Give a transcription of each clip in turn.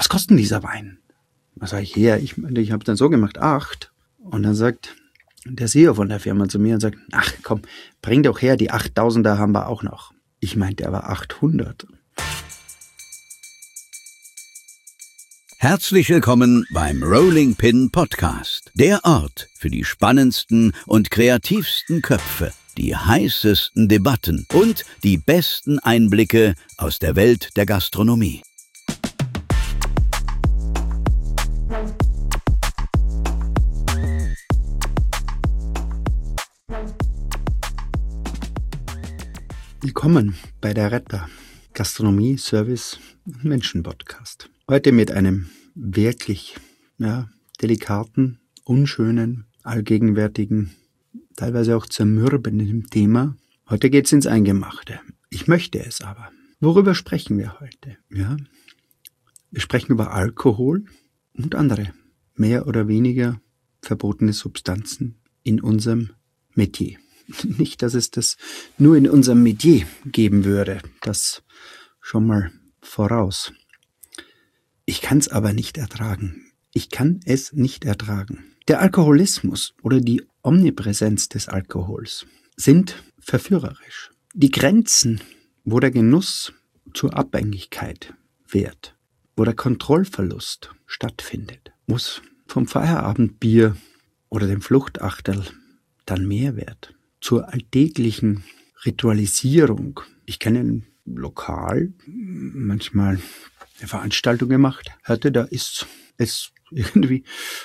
was kostet denn dieser Wein? Was sage ich her? Ich habe dann so gemacht, 8. Und dann sagt der CEO von der Firma zu mir und sagt, ach komm, bring doch her, die 8.000er haben wir auch noch. Ich meinte aber 800. Herzlich willkommen beim Rolling Pin Podcast. Der Ort für die spannendsten und kreativsten Köpfe, die heißesten Debatten und die besten Einblicke aus der Welt der Gastronomie. Willkommen bei der Retter Gastronomie, Service und Menschen Podcast. Heute mit einem wirklich delikaten, unschönen, allgegenwärtigen, teilweise auch zermürbenden Thema. Heute geht's ins Eingemachte. Ich möchte es aber. Worüber sprechen wir heute? Ja, wir sprechen über Alkohol und andere, mehr oder weniger verbotene Substanzen in unserem Metier. Nicht, dass es das nur in unserem Metier geben würde, das schon mal voraus. Ich kann es aber nicht ertragen. Ich kann es nicht ertragen. Der Alkoholismus oder die Omnipräsenz des Alkohols sind verführerisch. Die Grenzen, wo der Genuss zur Abhängigkeit wird, wo der Kontrollverlust stattfindet, muss vom Feierabendbier oder dem Fluchtachterl dann mehr wird. Zur alltäglichen Ritualisierung. Ich kenne ein Lokal, manchmal eine Veranstaltung gemacht hatte, da ist es irgendwie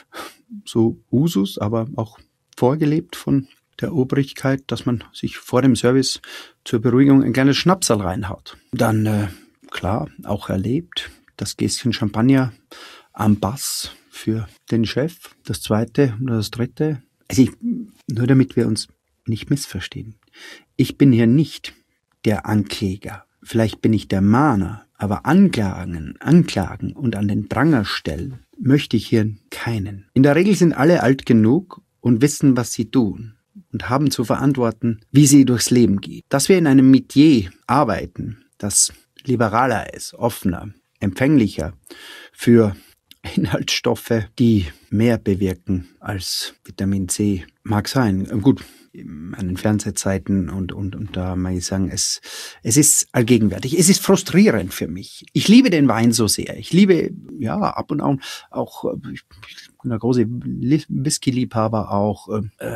so Usus, aber auch vorgelebt von der Obrigkeit, dass man sich vor dem Service zur Beruhigung ein kleines Schnapsal reinhaut. Dann, klar, auch erlebt, das Gläschen Champagner am Bass für den Chef, das zweite oder das dritte. Also nur damit wir uns nicht missverstehen. Ich bin hier nicht der Ankläger. Vielleicht bin ich der Mahner, aber Anklagen und an den Pranger stellen möchte ich hier keinen. In der Regel sind alle alt genug und wissen, was sie tun und haben zu verantworten, wie sie durchs Leben geht. Dass wir in einem Metier arbeiten, das liberaler ist, offener, empfänglicher für Inhaltsstoffe, die mehr bewirken als Vitamin C, mag sein. Gut, an den Fernsehzeiten und da mag ich sagen, es ist allgegenwärtig. Es ist frustrierend für mich. Ich liebe den Wein so sehr. Ich liebe, ab und an auch, ich bin der große Whisky-Liebhaber auch,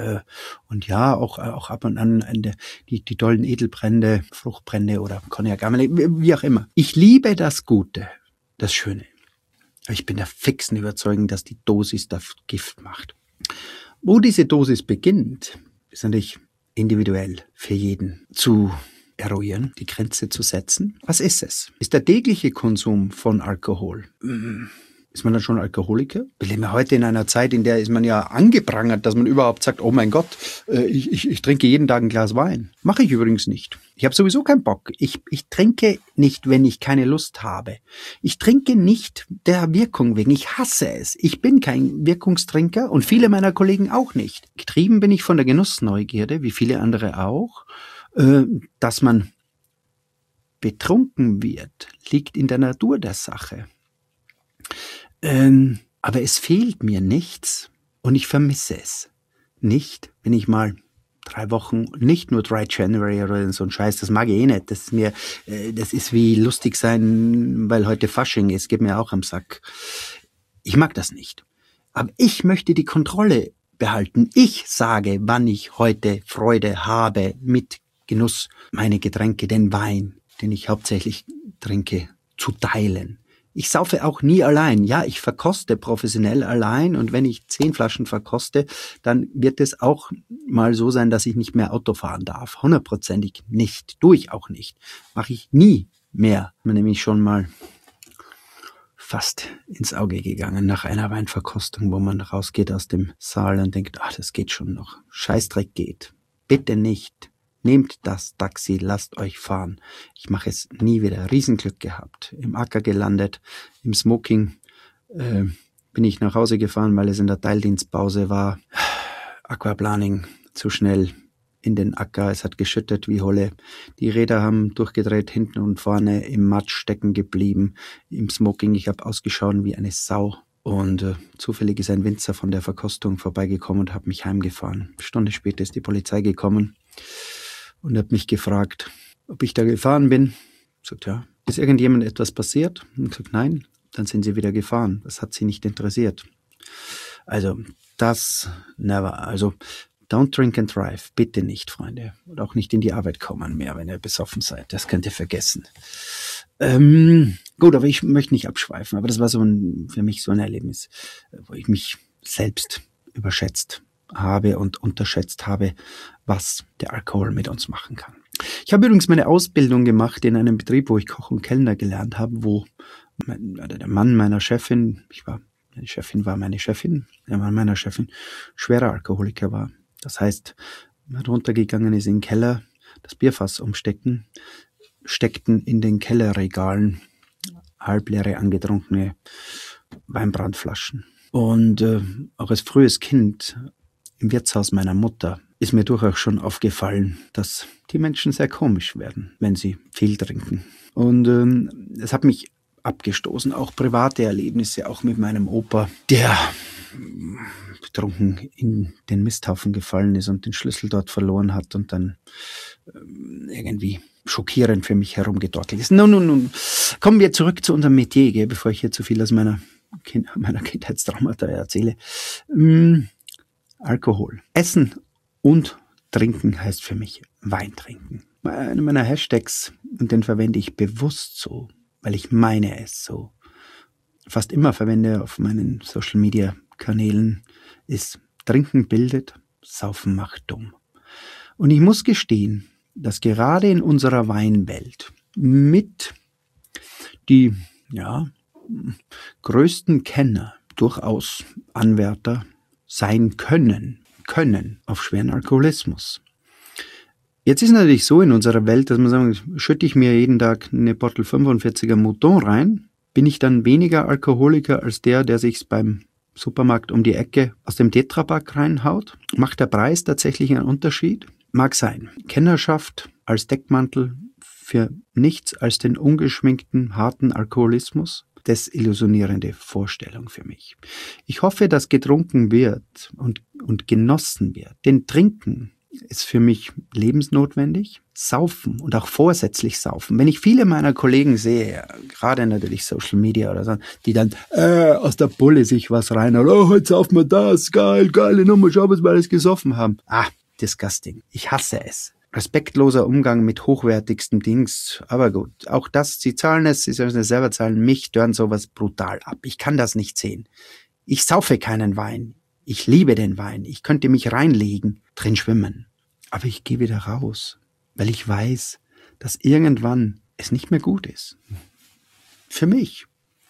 auch ab und an die tollen Edelbrände, Fruchtbrände oder Cognac, wie auch immer. Ich liebe das Gute, das Schöne. Aber ich bin der fixen Überzeugung, dass die Dosis das Gift macht. Wo diese Dosis beginnt, ist natürlich individuell für jeden zu eruieren, die Grenze zu setzen. Was ist es? Ist der tägliche Konsum von Alkohol? Ist man dann schon Alkoholiker? Wir leben heute in einer Zeit, in der ist man ja angeprangert, dass man überhaupt sagt, oh mein Gott, ich trinke jeden Tag ein Glas Wein. Mache ich übrigens nicht. Ich habe sowieso keinen Bock. Ich trinke nicht, wenn ich keine Lust habe. Ich trinke nicht der Wirkung wegen. Ich hasse es. Ich bin kein Wirkungstrinker und viele meiner Kollegen auch nicht. Getrieben bin ich von der Genussneugierde, wie viele andere auch. Dass man betrunken wird, liegt in der Natur der Sache. Aber es fehlt mir nichts und ich vermisse es nicht, wenn ich mal 3 Wochen, nicht nur Dry January oder so ein Scheiß, das mag ich eh nicht. Das ist wie lustig sein, weil heute Fasching ist, geht mir auch am Sack. Ich mag das nicht. Aber ich möchte die Kontrolle behalten. Ich sage, wann ich heute Freude habe mit Genuss, meine Getränke, den Wein, den ich hauptsächlich trinke, zu teilen. Ich saufe auch nie allein. Ja, ich verkoste professionell allein und wenn ich 10 Flaschen verkoste, dann wird es auch mal so sein, dass ich nicht mehr Auto fahren darf. 100%ig nicht. Tue ich auch nicht. Mache ich nie mehr. Ich bin nämlich schon mal fast ins Auge gegangen nach einer Weinverkostung, wo man rausgeht aus dem Saal und denkt, das geht schon noch. Scheißdreck geht. Bitte nicht. Nehmt das Taxi, lasst euch fahren. Ich mache es nie wieder. Riesenglück gehabt. Im Acker gelandet, im Smoking bin ich nach Hause gefahren, weil es in der Teildienstpause war. Aquaplaning, zu schnell. in den Acker, es hat geschüttet wie Holle. Die Räder haben durchgedreht, hinten und vorne im Matsch stecken geblieben, im Smoking. Ich habe ausgeschaut wie eine Sau. Und zufällig ist ein Winzer von der Verkostung vorbeigekommen und hat mich heimgefahren. Eine Stunde später ist die Polizei gekommen und hat mich gefragt, ob ich da gefahren bin. Ich sagte, ja. Ist irgendjemand etwas passiert? Und ich sagte, nein. Dann sind sie wieder gefahren. Das hat sie nicht interessiert. Also don't drink and drive. Bitte nicht, Freunde. Und auch nicht in die Arbeit kommen mehr, wenn ihr besoffen seid. Das könnt ihr vergessen. Gut, aber ich möchte nicht abschweifen. Aber das war für mich so ein Erlebnis, wo ich mich selbst überschätzt habe und unterschätzt habe, was der Alkohol mit uns machen kann. Ich habe übrigens meine Ausbildung gemacht in einem Betrieb, wo ich Koch und Kellner gelernt habe, wo der Mann meiner Chefin, der Mann meiner Chefin schwerer Alkoholiker war. Das heißt, man runtergegangen ist in den Keller, das Bierfass umsteckten in den Kellerregalen halbleere, angetrunkene Weinbrandflaschen. Und auch als frühes Kind im Wirtshaus meiner Mutter ist mir durchaus schon aufgefallen, dass die Menschen sehr komisch werden, wenn sie viel trinken. Und es hat mich abgestoßen, auch private Erlebnisse, auch mit meinem Opa, der betrunken in den Misthaufen gefallen ist und den Schlüssel dort verloren hat und dann irgendwie schockierend für mich herumgedorkelt ist. Nun, kommen wir zurück zu unserem Metier, bevor ich hier zu viel aus meiner Kindheitstraumata erzähle. Alkohol. Essen und Trinken heißt für mich Wein trinken. Einer meiner Hashtags, und den verwende ich bewusst so, weil ich meine es so fast immer verwende auf meinen Social-Media-Kanälen, ist Trinken bildet, Saufen macht dumm. Und ich muss gestehen, dass gerade in unserer Weinwelt mit die größten Kenner durchaus Anwärter sein können auf schweren Alkoholismus. Jetzt ist natürlich so in unserer Welt, dass man sagen, schütte ich mir jeden Tag eine Bottle 45er Mouton rein, bin ich dann weniger Alkoholiker als der sich's beim Supermarkt um die Ecke aus dem Tetrapack reinhaut? Macht der Preis tatsächlich einen Unterschied? Mag sein. Kennerschaft als Deckmantel für nichts als den ungeschminkten, harten Alkoholismus? Desillusionierende Vorstellung für mich. Ich hoffe, dass getrunken wird und genossen wird. Denn Trinken ist für mich lebensnotwendig. Saufen und auch vorsätzlich saufen. Wenn ich viele meiner Kollegen sehe, gerade natürlich Social Media oder so, die dann aus der Bulle sich was reinhauen, heute saufen wir das, geile Nummer, schau, was wir alles gesoffen haben. Disgusting. Ich hasse es. Respektloser Umgang mit hochwertigsten Dings, aber gut, auch das, sie zahlen es, sie sollen es selber zahlen, mich stören sowas brutal ab. Ich kann das nicht sehen. Ich saufe keinen Wein. Ich liebe den Wein. Ich könnte mich reinlegen, drin schwimmen. Aber ich gehe wieder raus, weil ich weiß, dass irgendwann es nicht mehr gut ist. Für mich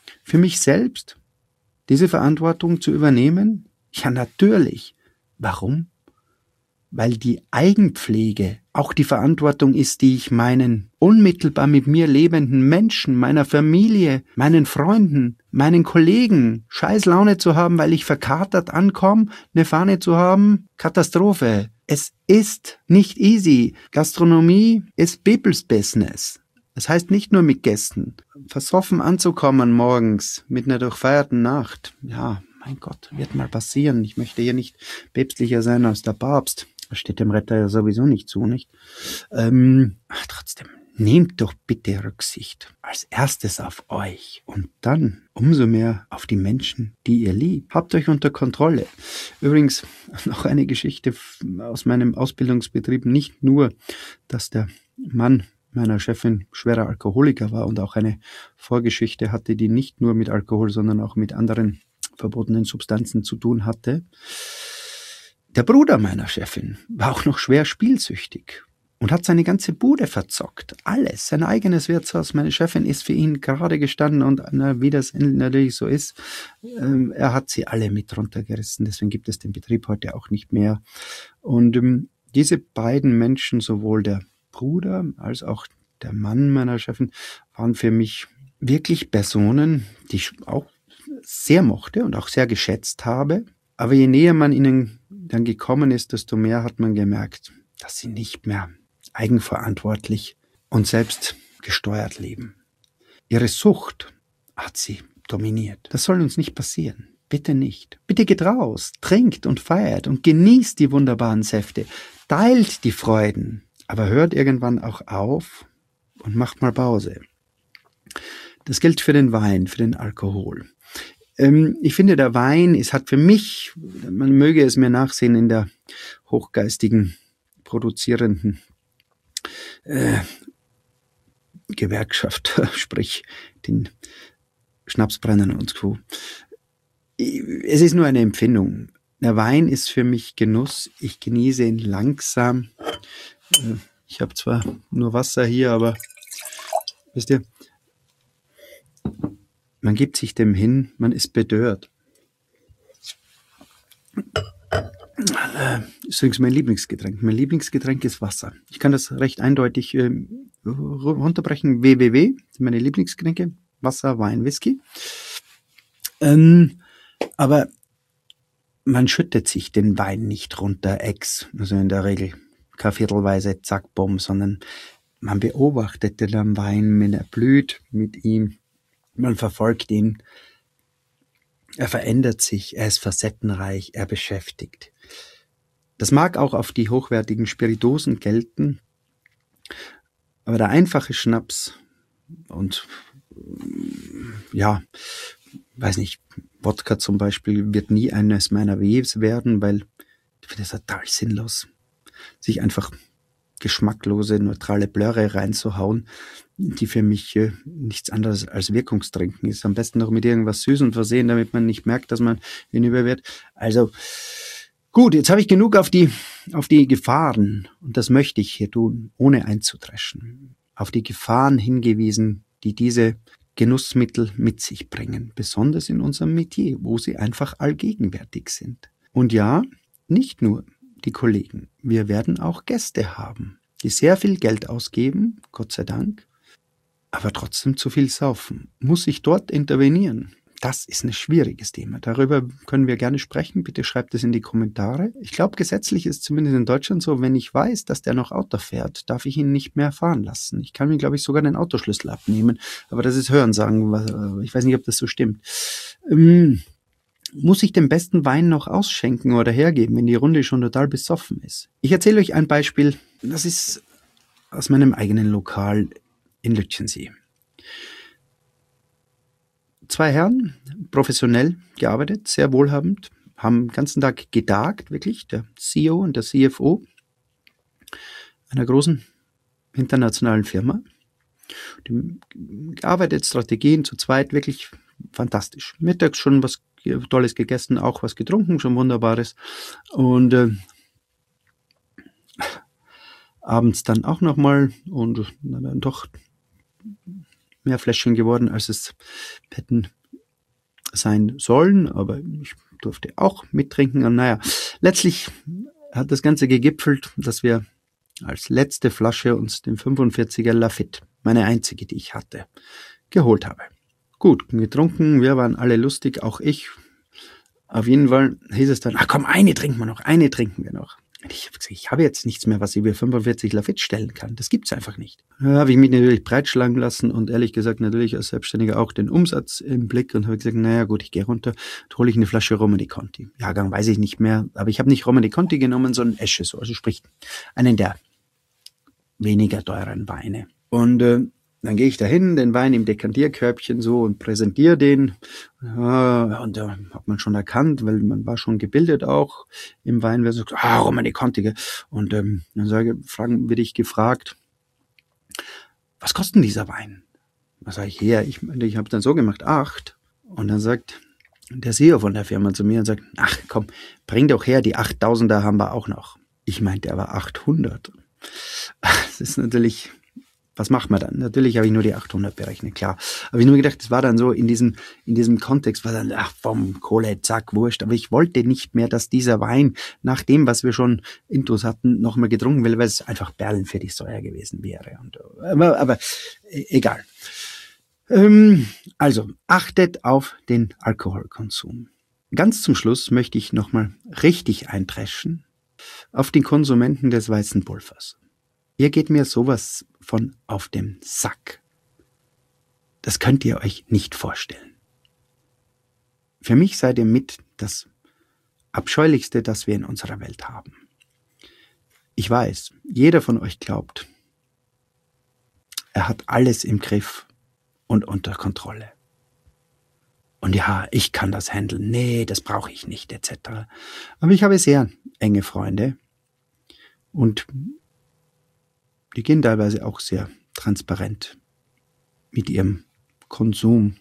selbst, diese Verantwortung zu übernehmen? Ja, natürlich. Warum? Weil die Eigenpflege auch die Verantwortung ist, die ich meinen unmittelbar mit mir lebenden Menschen, meiner Familie, meinen Freunden, meinen Kollegen scheiß Laune zu haben, weil ich verkatert ankomme, eine Fahne zu haben, Katastrophe. Es ist nicht easy. Gastronomie ist People's Business. Das heißt nicht nur mit Gästen. Versoffen anzukommen morgens mit einer durchfeierten Nacht. Ja, mein Gott, wird mal passieren. Ich möchte hier nicht päpstlicher sein als der Papst. Das steht dem Retter ja sowieso nicht zu, nicht? Trotzdem, nehmt doch bitte Rücksicht. Als erstes auf euch und dann umso mehr auf die Menschen, die ihr liebt. Habt euch unter Kontrolle. Übrigens, noch eine Geschichte aus meinem Ausbildungsbetrieb. Nicht nur, dass der Mann meiner Chefin schwerer Alkoholiker war und auch eine Vorgeschichte hatte, die nicht nur mit Alkohol, sondern auch mit anderen verbotenen Substanzen zu tun hatte. Der Bruder meiner Chefin war auch noch schwer spielsüchtig und hat seine ganze Bude verzockt. Alles, sein eigenes Wirtshaus. Meine Chefin ist für ihn gerade gestanden und wie das natürlich so ist, er hat sie alle mit runtergerissen. Deswegen gibt es den Betrieb heute auch nicht mehr. Und diese beiden Menschen, sowohl der Bruder als auch der Mann meiner Chefin, waren für mich wirklich Personen, die ich auch sehr mochte und auch sehr geschätzt habe. Aber je näher man ihnen dann gekommen ist, desto mehr hat man gemerkt, dass sie nicht mehr eigenverantwortlich und selbst gesteuert leben. Ihre Sucht hat sie dominiert. Das soll uns nicht passieren. Bitte nicht. Bitte geht raus, trinkt und feiert und genießt die wunderbaren Säfte. Teilt die Freuden, aber hört irgendwann auch auf und macht mal Pause. Das gilt für den Wein, für den Alkohol. Ich finde, der Wein, es hat für mich, man möge es mir nachsehen, in der hochgeistigen, produzierenden Gewerkschaft, sprich den Schnapsbrennern und so. Es ist nur eine Empfindung. Der Wein ist für mich Genuss. Ich genieße ihn langsam. Ich habe zwar nur Wasser hier, aber wisst ihr, man gibt sich dem hin, man ist bedört. Das ist übrigens mein Lieblingsgetränk. Mein Lieblingsgetränk ist Wasser. Ich kann das recht eindeutig runterbrechen. WWW, meine Lieblingsgetränke. Wasser, Wein, Whisky. Aber man schüttet sich den Wein nicht runter, also in der Regel viertelweise, zack, bumm, sondern man beobachtet den Wein, wenn er blüht mit ihm. Man verfolgt ihn. Er verändert sich, er ist facettenreich, er beschäftigt. Das mag auch auf die hochwertigen Spirituosen gelten, aber der einfache Schnaps und ja, weiß nicht, Wodka zum Beispiel wird nie eines meiner Weves werden, weil ich finde es total sinnlos, sich einfach geschmacklose, neutrale Blöre reinzuhauen, die für mich nichts anderes als Wirkungstrinken ist. Am besten noch mit irgendwas Süßem versehen, damit man nicht merkt, dass man hinüber wird. Also gut, jetzt habe ich genug auf die Gefahren, und das möchte ich hier tun, ohne einzudreschen, auf die Gefahren hingewiesen, die diese Genussmittel mit sich bringen, besonders in unserem Metier, wo sie einfach allgegenwärtig sind. Und ja, nicht nur die Kollegen, wir werden auch Gäste haben, die sehr viel Geld ausgeben, Gott sei Dank, aber trotzdem zu viel saufen. Muss ich dort intervenieren? Das ist ein schwieriges Thema. Darüber können wir gerne sprechen. Bitte schreibt es in die Kommentare. Ich glaube, gesetzlich ist zumindest in Deutschland so, wenn ich weiß, dass der noch Auto fährt, darf ich ihn nicht mehr fahren lassen. Ich kann mir, glaube ich, sogar den Autoschlüssel abnehmen. Aber das ist Hörensagen. Ich weiß nicht, ob das so stimmt. Muss ich den besten Wein noch ausschenken oder hergeben, wenn die Runde schon total besoffen ist? Ich erzähle euch ein Beispiel. Das ist aus meinem eigenen Lokal in Lütschensee. 2 Herren, professionell gearbeitet, sehr wohlhabend, haben den ganzen Tag getagt, wirklich, der CEO und der CFO einer großen internationalen Firma. Die gearbeitet, Strategien zu zweit, wirklich fantastisch. Mittags schon was Tolles gegessen, auch was getrunken, schon Wunderbares. Und abends dann auch nochmal und dann doch mehr Fläschchen geworden, als es hätten sein sollen, aber ich durfte auch mittrinken. Und naja, letztlich hat das Ganze gegipfelt, dass wir als letzte Flasche uns den 45er Lafite, meine einzige, die ich hatte, geholt habe. Gut, getrunken, wir waren alle lustig, auch ich. Auf jeden Fall hieß es dann, komm, eine trinken wir noch. Ich habe gesagt, ich habe jetzt nichts mehr, was über 45 Lafite stellen kann. Das gibt's einfach nicht. Da habe ich mich natürlich breitschlagen lassen und ehrlich gesagt natürlich als Selbstständiger auch den Umsatz im Blick und habe gesagt, naja gut, ich gehe runter, hole ich eine Flasche Romani Conti. Jahrgang weiß ich nicht mehr, aber ich habe nicht Romani Conti genommen, sondern Esche, so, also sprich einen der weniger teuren Weine. Und dann gehe ich dahin, den Wein im Dekantierkörbchen so und präsentiere den. Und da hat man schon erkannt, weil man war schon gebildet auch im Wein. Wer sagt, Romani Conti. Und dann werde ich gefragt, was kostet denn dieser Wein? Was sage ich her? Ich habe dann so gemacht, 8. Und dann sagt der CEO von der Firma zu mir und sagt, ach komm, bring doch her, die 8000er haben wir auch noch. Ich meinte aber 800. Das ist natürlich... Was macht man dann? Natürlich habe ich nur die 800 berechnet, klar. Aber ich nur gedacht, das war dann so in diesem Kontext, war dann, vom Kohle, zack, wurscht. Aber ich wollte nicht mehr, dass dieser Wein, nach dem, was wir schon intus hatten, nochmal getrunken wird, weil es einfach Perlen für die Säure gewesen wäre. Aber egal. Also, achtet auf den Alkoholkonsum. Ganz zum Schluss möchte ich nochmal richtig eindreschen. auf die Konsumenten des weißen Pulvers. Ihr geht mir sowas von auf den Sack. Das könnt ihr euch nicht vorstellen. Für mich seid ihr mit das Abscheulichste, das wir in unserer Welt haben. Ich weiß, jeder von euch glaubt, er hat alles im Griff und unter Kontrolle. Und ja, ich kann das handeln. Nee, das brauche ich nicht, etc. Aber ich habe sehr enge Freunde und die gehen teilweise auch sehr transparent mit ihrem Konsum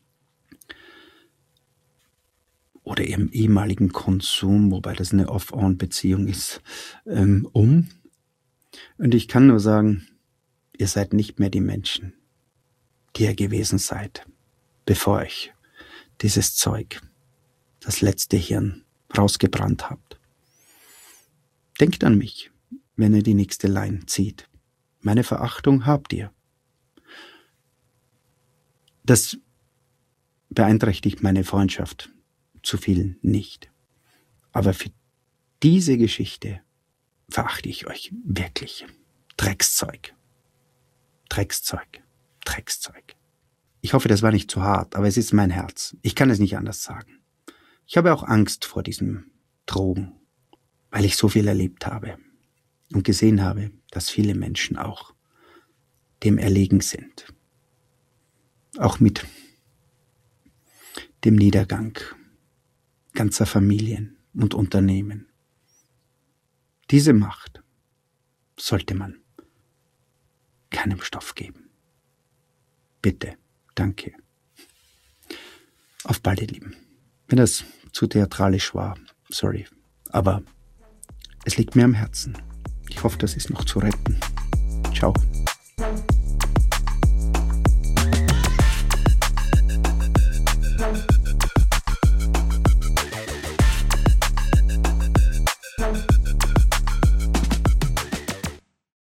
oder ihrem ehemaligen Konsum, wobei das eine Off-on-Beziehung ist, um. Und ich kann nur sagen, ihr seid nicht mehr die Menschen, die ihr gewesen seid, bevor euch dieses Zeug, das letzte Hirn, rausgebrannt habt. Denkt an mich, wenn ihr die nächste Line zieht. Meine Verachtung habt ihr. Das beeinträchtigt meine Freundschaft zu vielen nicht. Aber für diese Geschichte verachte ich euch wirklich. Dreckszeug. Dreckszeug. Dreckszeug. Ich hoffe, das war nicht zu hart, aber es ist mein Herz. Ich kann es nicht anders sagen. Ich habe auch Angst vor diesen Drogen, weil ich so viel erlebt habe und gesehen habe, dass viele Menschen auch dem erlegen sind. Auch mit dem Niedergang ganzer Familien und Unternehmen. Diese Macht sollte man keinem Stoff geben. Bitte, danke. Auf bald, ihr Lieben. Wenn das zu theatralisch war, sorry, aber es liegt mir am Herzen. Ich hoffe, das ist noch zu retten. Ciao.